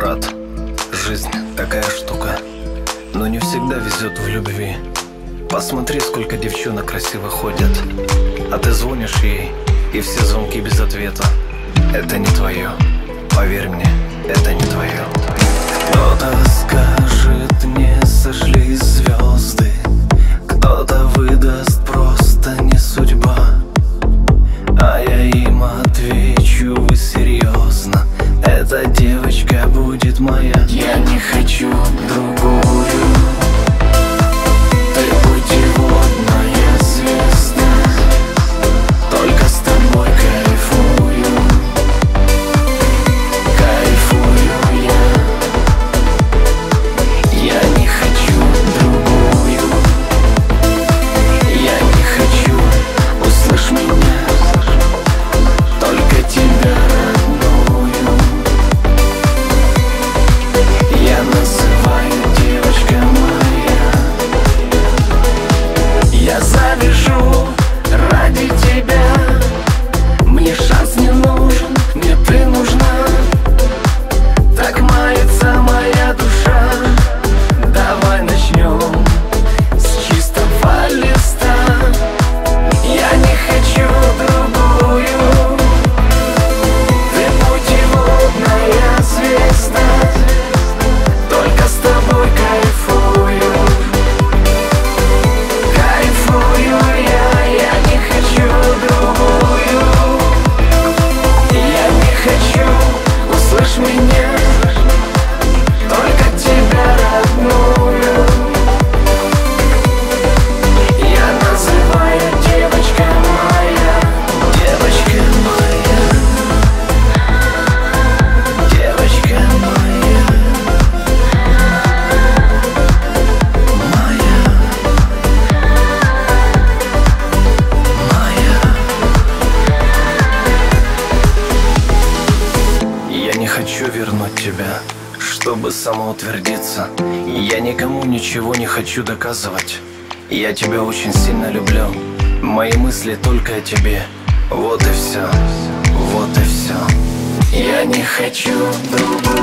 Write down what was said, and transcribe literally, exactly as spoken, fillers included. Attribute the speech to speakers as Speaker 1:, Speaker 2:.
Speaker 1: брат, жизнь такая штука, но не всегда везет в любви. Посмотри, сколько девчонок красиво ходят, а ты звонишь ей, и все звонки без ответа. Это не твое, поверь мне, это не твое. Кто-то скажет, не сошлись звезды, кто-то выдаст, просто не судьба. А я им отвечу, вы серьезно? Эта девочка будет моя. Я не хочу другую. Ты путеводная звезда, только с тобой кайфую. Кайфую я. Я не хочу другую. Я не хочу, услышь меня, только тебя родную. Я называю девочка моя. Я завяжу ради тебя. Мне шанс не нужен, мне ты нужна. Так мается моя душа. Давай начнем с чистого листа. Я не хочу другую. Ты путеводная звезда, только с тобой кайфую. Кайфую я, я не хочу другую. Я не хочу, услышь меня, только тебя родную. Я называю девочка моя. Девочка моя. Девочка моя. Моя. Моя. Я не хочу вернуть тебя, чтобы самоутвердиться. Я никому ничего не хочу доказывать. Я тебя очень сильно люблю. Мои мысли только о тебе. Вот и все, вот и все. Я не хочу другую.